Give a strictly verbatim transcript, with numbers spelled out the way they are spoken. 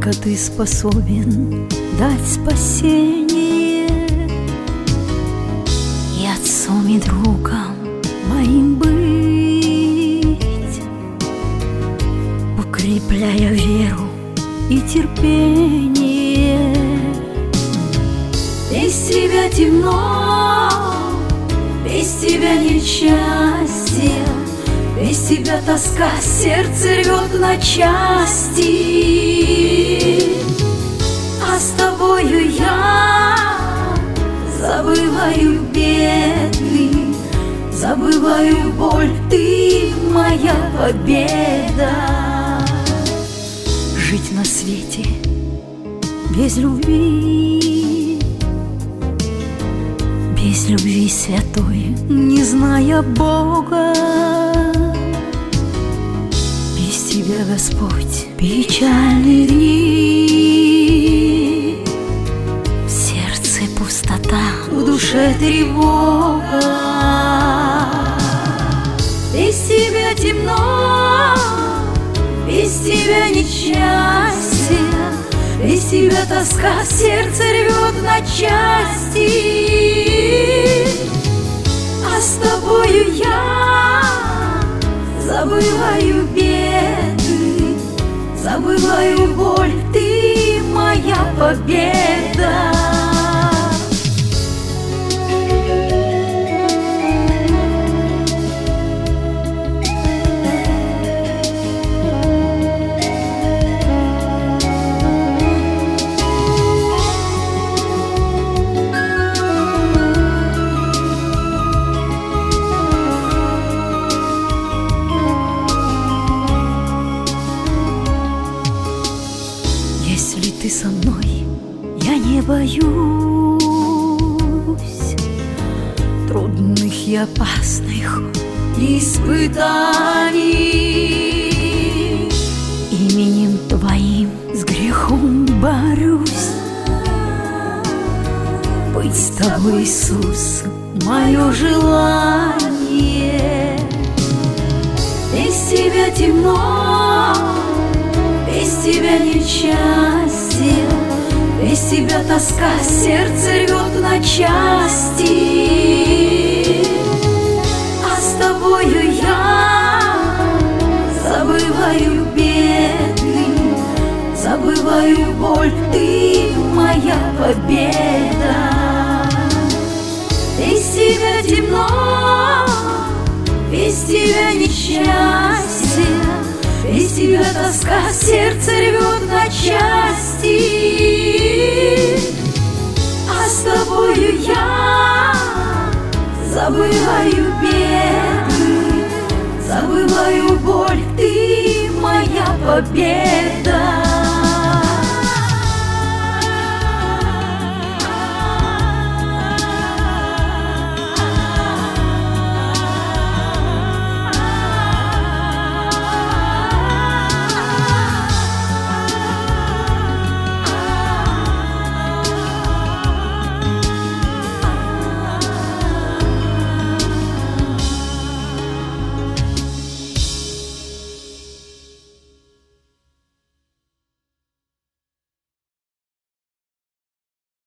только ты способен дать спасение и отцом, и другом моим быть, укрепляя веру и терпение. Без тебя темно, без тебя нет счастья, без тебя тоска, сердце рвет на части. А с тобою я забываю беды, забываю боль, ты моя победа. Жить на свете без любви, без любви святой, не зная Бога. Без тебя, Господь, печальные дни, в сердце пустота, в душе тревога. Без тебя темно, без тебя нет счастья, без тебя тоска, сердце рвет на части. А с тобою я забываю беды, забываю боль, ты моя победа. Если ты со мной, я не боюсь трудных и опасных испытаний. Именем Твоим с грехом борюсь. Быть с Тобой, Иисус, мое желание. Без Тебя темно, без тебя нет счастья, без тебя тоска, сердце рвет на части. А с тобою я забываю беды, забываю боль, ты моя победа. Без тебя темно, без тебя нет счастья, без тебя тоска, сердце рвет на части. А с тобою я забываю беды, забываю боль, ты моя победа.